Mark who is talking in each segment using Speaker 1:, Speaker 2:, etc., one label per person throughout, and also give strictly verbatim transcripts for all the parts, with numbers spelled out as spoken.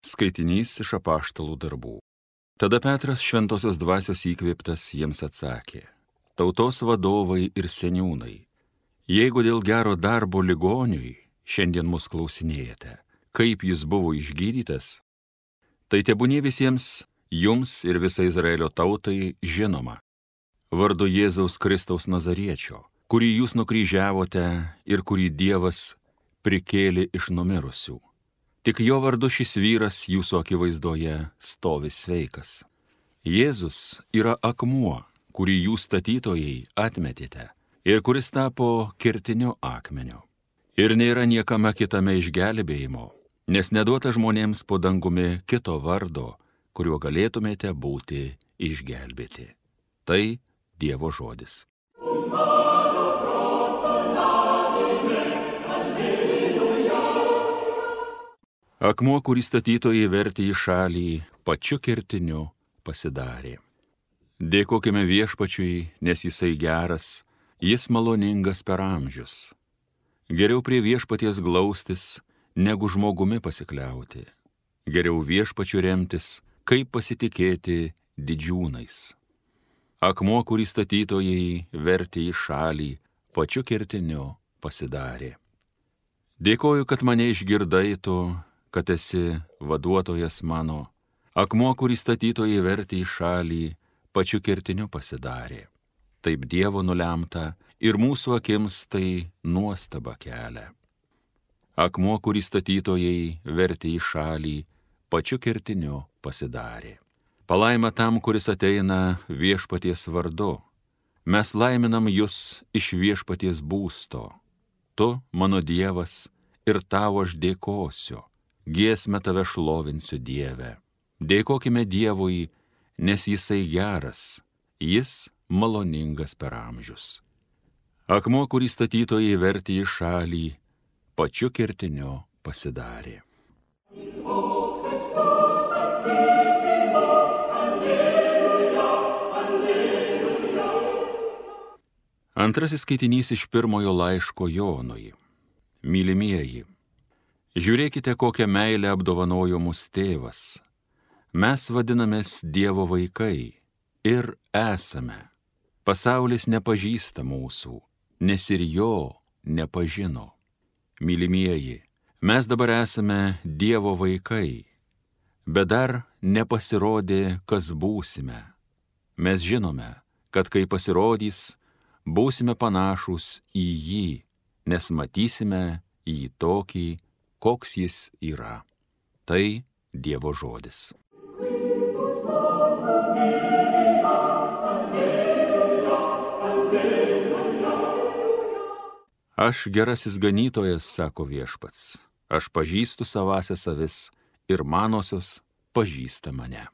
Speaker 1: Skaitinys iš apaštalų darbų. Tada Petras šventosios dvasios įkvėptas jiems atsakė: Tautos vadovai ir seniūnai, jeigu dėl gero darbo ligoniui šiandien mus klausinėjate, kaip jis buvo išgydytas, tai tebūnie visiems jums ir visai Izraelio tautai žinoma, vardu Jėzaus Kristaus Nazariečio, kurį jūs nukryžiavote ir kurį Dievas prikėlė iš numirusių. Tik jo vardu šis vyras jūsų akivaizdoje stovi sveikas. Jėzus yra akmuo, kurį jūs statytojai atmetėte ir kuris tapo kertiniu akmeniu. Ir nėra niekame kitame išgelbėjimo, nes neduota žmonėms po dangumi kito vardo, kuriuo galėtumėte būti išgelbėti. Tai Dievo žodis. Akmuo, kurį statytojai vertė į šalį, pačiu kertiniu pasidarė. Dėkokime Viešpačiui, nes jisai geras, jis maloningas per amžius. Geriau prie Viešpaties glaustis, negu žmogumi pasikliauti. Geriau Viešpačiu remtis, kaip pasitikėti didžiūnais. Akmuo, kurį statytojai vertė į šalį, pačiu kertiniu pasidarė. Dėkoju, kad mane išgirdai tu, kad esi vaduotojas mano. Akmuo, kurį statytojai vertė į šalį, pačiu kertiniu pasidarė. Taip Dievo nulemta ir mūsų akims tai nuostaba kelia. Akmuo, kurį statytojai vertė į šalį, pačiu kertiniu pasidarė. Palaima tam, kuris ateina Viešpaties vardu. Mes laiminam jus iš Viešpaties būsto. Tu, mano Dievas, ir tau aš dėkosiu. Giesmę tave šlovinsiu, Dieve. Dėkokime Dievui, nes jisai geras, jis maloningas per amžius. Akmuo, kurį statytojai vertė į šalį, pačiu kertiniu pasidarė. Antrasis skaitinys iš pirmojo laiško Jonui. Mylimieji, žiūrėkite, kokią meilę apdovanojo mus tėvas. Mes vadinamės Dievo vaikai ir esame. Pasaulis nepažįsta mūsų, nes ir jo nepažino. Mylimieji, mes dabar esame Dievo vaikai, bet dar nepasirodė, kas būsime. Mes žinome, kad kai pasirodys, būsime panašūs į jį, nes matysime jį tokį, koks jis yra. Tai Dievo žodis. Aš gerasis ganytojas, sako Viešpats, aš pažįstu savąsias avis ir manosios pažįsta mane.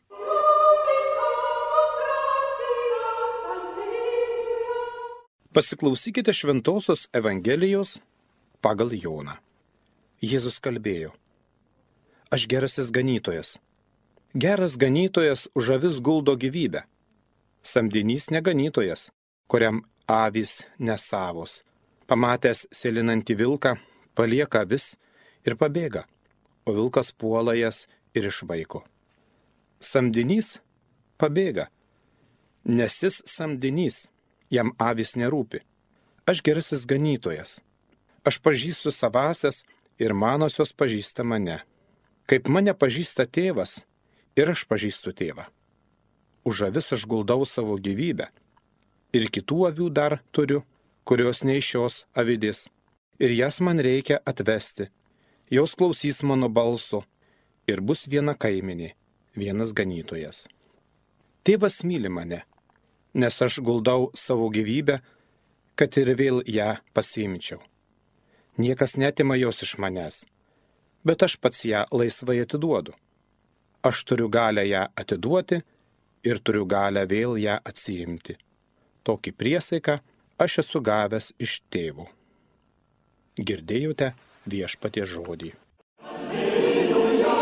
Speaker 2: Pasiklausykite Šventosios Evangelijos pagal Joną. Jėzus kalbėjo: Aš gerasis ganytojas. Geras ganytojas už avis guldo gyvybę. Samdinys neganytojas, kuriam avys nesavos. Pamatęs sėlinantį vilką, palieka avis ir pabėga, o vilkas puola jas ir išvaiko. Samdinys pabėga, nes jis samdinys, jam avys nerūpi. Aš gerasis ganytojas. Aš pažįstu savąsias ir manosios pažįsta mane. Kaip mane pažįsta tėvas, ir aš pažįstu tėvą. Už avis aš guldau savo gyvybę. Ir kitų avių dar turiu, kurios ne iš šios avidės. Ir jas man reikia atvesti. Jos klausys mano balso. Ir bus viena kaimenė, vienas ganytojas. Tėvas myli mane, nes aš guldau savo gyvybę, kad ir vėl ją pasiimčiau. Niekas netima jos iš manęs, bet aš pats ją laisvai atiduodu. Aš turiu galę ją atiduoti ir turiu galę vėl ją atsiimti. Tokį priesaiką aš esu gavęs iš tėvo. Girdėjote Viešpaties žodį.
Speaker 3: Alleluja,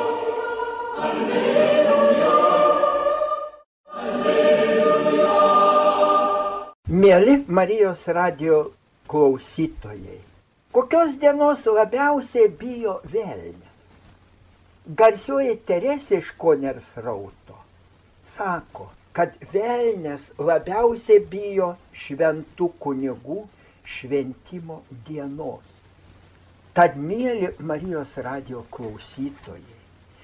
Speaker 3: alleluja, alleluja.
Speaker 4: Mieli Marijos radijo klausytojai, kokios dienos labiausiai bijo velnias? Garsioji Teresė iš Konersrauto sako, kad velnias labiausiai bijo šventų kunigų šventimo dienos. Tad, mėly Marijos radijo klausytojai,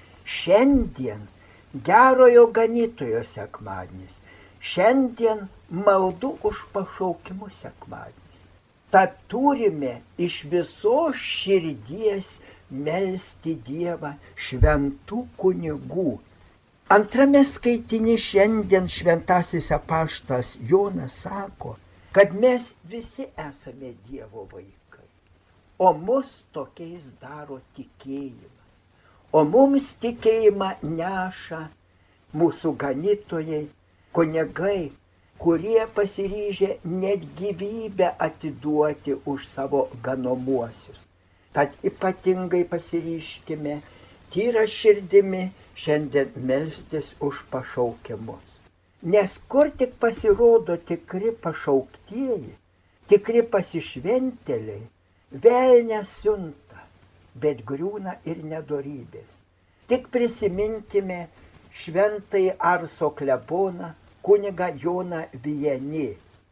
Speaker 4: šiandien gerojo ganytojo sekmadienis, šiandien maldų už pašaukimus sekmadienis. Tad turime iš visos širdies melsti Dievą šventų kunigų. Antrame skaitinį šiandien šventasis apaštalas Jonas sako, kad mes visi esame Dievo vaikai, o mus tokiais daro tikėjimas. O mums tikėjimą neša mūsų ganytojai, kunigai, kurie pasiryžę net gyvybę atiduoti už savo ganomuosius. Tad ypatingai pasiryžkime tyra širdimi šiandien melstis už pašaukimus. Nes kur tik pasirodo tikri pašauktieji, tikri pasišventėliai, velnias siunta, bet griūna ir nedorybės. Tik prisiminkime šventąjį Arso kleboną, kunigą Joną Vianney.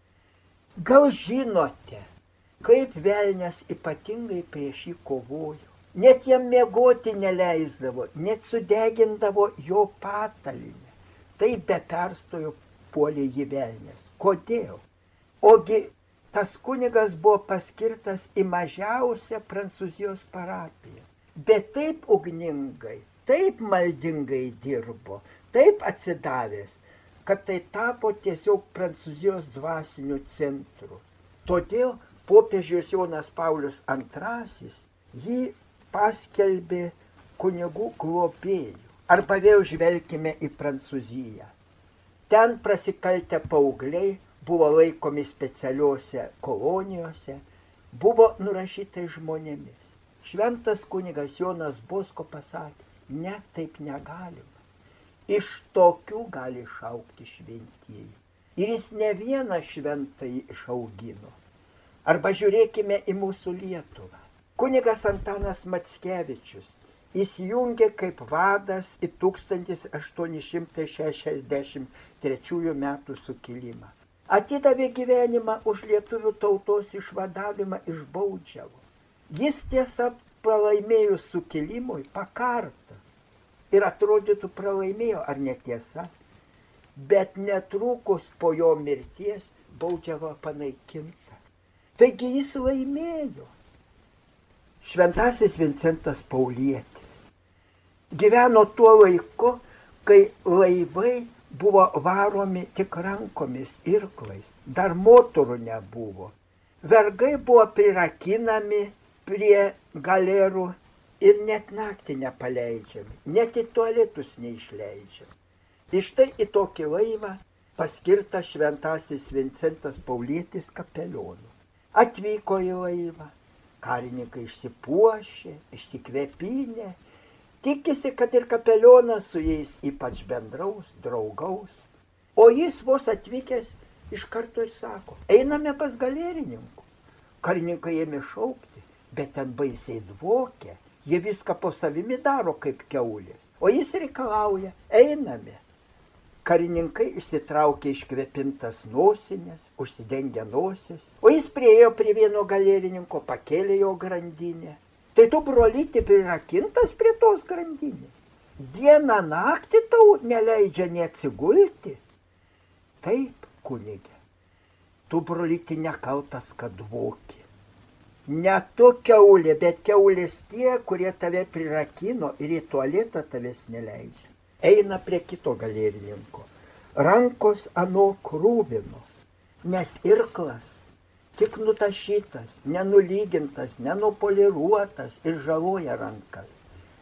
Speaker 4: Gal žinote, kaip velnias ypatingai prieš jį kovojo? Net jam miegoti neleisdavo, net sudegindavo jo patalinę. Tai be perstojo puolė jį velnias. Kodėl? Ogi tas kunigas buvo paskirtas į mažiausią Prancūzijos parapiją. Bet taip ugningai, taip maldingai dirbo, taip atsidavęs, kad tai tapo tiesiog Prancūzijos dvasiniu centru. Todėl popiežius Jonas Paulius antrasis jį paskelbė kunigų globėjų. Arba vėl žvelkime į Prancūziją. Ten prasikaltę paaugliai buvo laikomi specialiuose kolonijose, buvo nurašytai žmonėmis. Šventas kunigas Jonas Bosko pasakė, ne, taip negalima. Iš tokių gali išaugti šventieji. Ir jis ne vieną šventąjį išaugino. Arba žiūrėkime į mūsų Lietuvą. Kunigas Antanas Mackevičius įsijungė kaip vadas į tūkstantis aštuoni šimtai šešiasdešimt trečiųjų metų sukilimą. Atidavė gyvenimą už lietuvių tautos išvadavimą iš Baudžiavo. Jis tiesa pralaimėjus sukilimui pakartas. Ir atrodytų pralaimėjo, ar netiesa? Bet netrukus po jo mirties Baudžiava panaikinta. Taigi jis laimėjo. Šventasis Vincentas Paulietis gyveno tuo laiku, kai laivai buvo varomi tik rankomis, irklais, dar motorų nebuvo. Vergai buvo prirakinami prie galerų ir net naktį nepaleidžiami, net į tualetus neišleidžiami. Iš tai į tokį laivą paskirtas šventasis Vincentas Paulietis kapelionu. Atvyko į laivą. Karininkai išsipuošė, išsikvėpinė, tikisi, kad ir kapelionas su jais ypač bendraus, draugaus. O jis vos atvykęs iš karto ir sako, einame pas galerininkų. Karininkai ėmė šaukti, bet ten baisiai dvokia, jie viską po savimi daro kaip kiaulės. O jis reikalauja, einame. Karininkai išsitraukė iškvėpintas nosinės, užsidengė nosis, o jis priėjo prie vieno galerininko, pakėlė jo grandinę. Tai tu, brolyti, prirakintas prie tos grandinės. Dieną naktį tau neleidžia neatsigulti. Taip, kunige, tu, brolyti, nekaltas, kad dvoki. Ne tu kiaulė, bet kiaulės tie, kurie tave prirakino ir į tualetą tavęs neleidžia. Eina prie kito galerininko. Rankos ano krūvinos, nes irklas tik nutašytas, nenulygintas, nenupoliruotas ir žaloja rankas.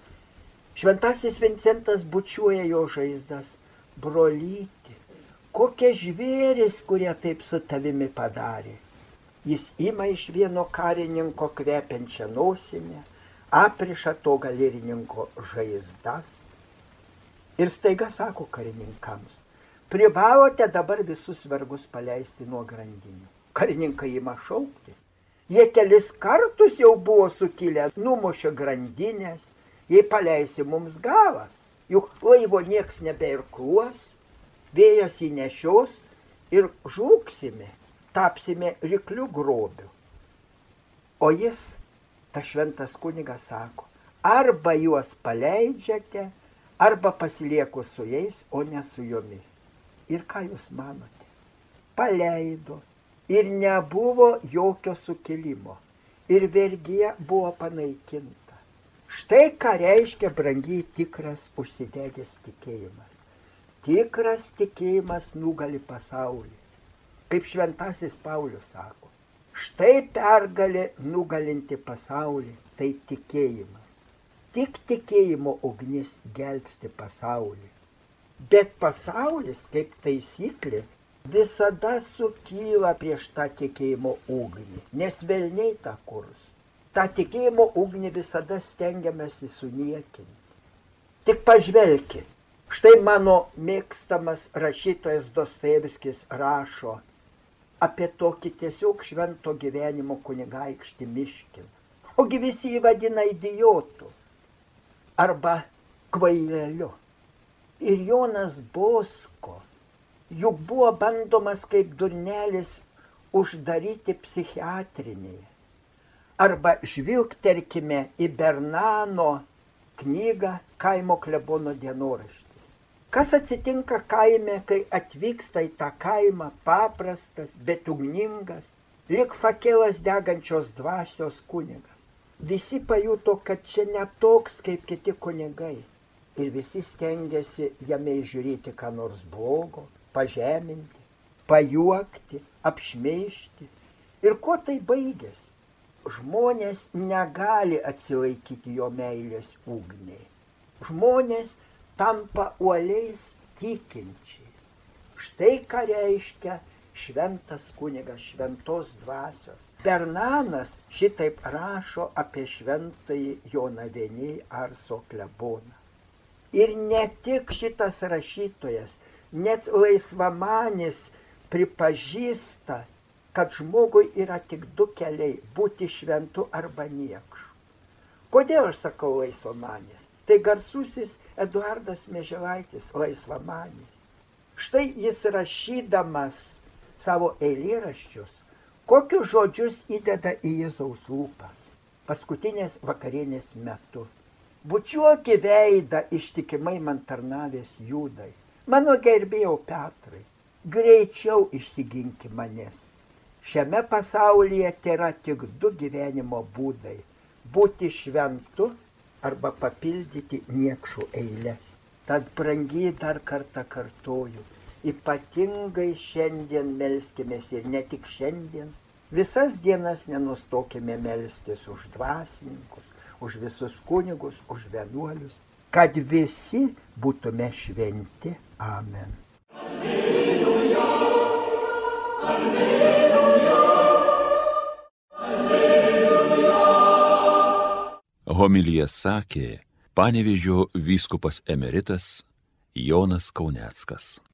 Speaker 4: Šventasis Vincentas bučiuoja jo žaizdas. Brolyti, kokie žvėrys, kurie taip su tavimi padarė. Jis ima iš vieno karininko kvepiančią nosinę, apriša to galerininko žaizdas. Ir staiga sako karininkams, privalote dabar visus vergus paleisti nuo grandinių. Karininkai ima šaukti. Jie kelis kartus jau buvo sukilę, numušė grandinės, jei paleisi mums gavas, juk laivo nieks nebeirkluos, vėjas įnešios ir žlugsime, tapsime ryklių grobiu. O jis, tas šventas kunigas, sako, arba juos paleidžiate, arba pasilieku su jais, o ne su jomis. Ir ką jūs manote? Paleido ir nebuvo jokio sukilimo. Ir vergija buvo panaikinta. Štai ką reiškia, brangiai, tikras užsidegęs tikėjimas. Tikras tikėjimas nugali pasaulį. Kaip šventasis Paulius sako, štai pergalė nugalinti pasaulį, tai tikėjimas. Tik tikėjimo ugnis gelbsti pasaulį. Bet pasaulis, kaip taisyklė, visada sukyla prieš tą tikėjimo ugnį, nes velniai tą kurs. Ta tikėjimo ugnį visada stengiamasi suniekinti. Tik pažvelkit, štai mano mėgstamas rašytojas Dostojevskis rašo apie tokį tiesiog švento gyvenimo kunigaikštį Miškiną. Ogi visi jį vadina idiotu arba kvaileliu. Ir Jonas Bosko juk buvo bandomas kaip durnelis uždaryti psichiatrinėje. Arba žvilgterkime į Bernano knygą Kaimo klebono dienoraštis. Kas atsitinka kaime, kai atvyksta į tą kaimą paprastas, bet ugningas, lyg fakelas degančios dvasios kunigas. Visi pajuto, kad čia ne toks kaip kiti kunigai. Ir visi stengiasi jame įžiūrėti ką nors blogo, pažeminti, pajuokti, apšmeižti. Ir kuo tai baigėsi? Žmonės negali atsilaikyti jo meilės ugniai. Žmonės tampa uoliais tikinčiais. Štai ką reiškia šventas kunigas, šventos dvasios. Bernanas šitaip rašo apie šventąjį Jonavėnį Arso kleboną. Ir ne tik šitas rašytojas, net laisvamanis pripažįsta, kad žmogui yra tik du keliai – būti šventu arba niekšu. Kodėl aš sakau laisvamanis? Tai garsusis Eduardas Mieželaitis, laisvamanis. Štai jis rašydamas savo eilėraščius, kokius žodžius įdeda į Jėzaus lūpas paskutinės vakarienės metu. Bučiuoki veidą ištikimai man tarnavęs Judai, mano gerbėjau Petrai, greičiau išsiginki manęs. Šiame pasaulyje tėra tik du gyvenimo būdai – būti šventu arba papildyti niekšų eiles. Tad brangiai dar kartą kartoju, ypatingai šiandien melskimės ir ne tik šiandien, visas dienas nenustokime melstis už dvasininkus, už visus kunigus, už vienuolius, kad visi būtume šventi. Amen.
Speaker 3: Alleluja, alleluja, alleluja.
Speaker 1: Homiliją sakė Panevėžio vyskupas emeritas Jonas Kauneckas.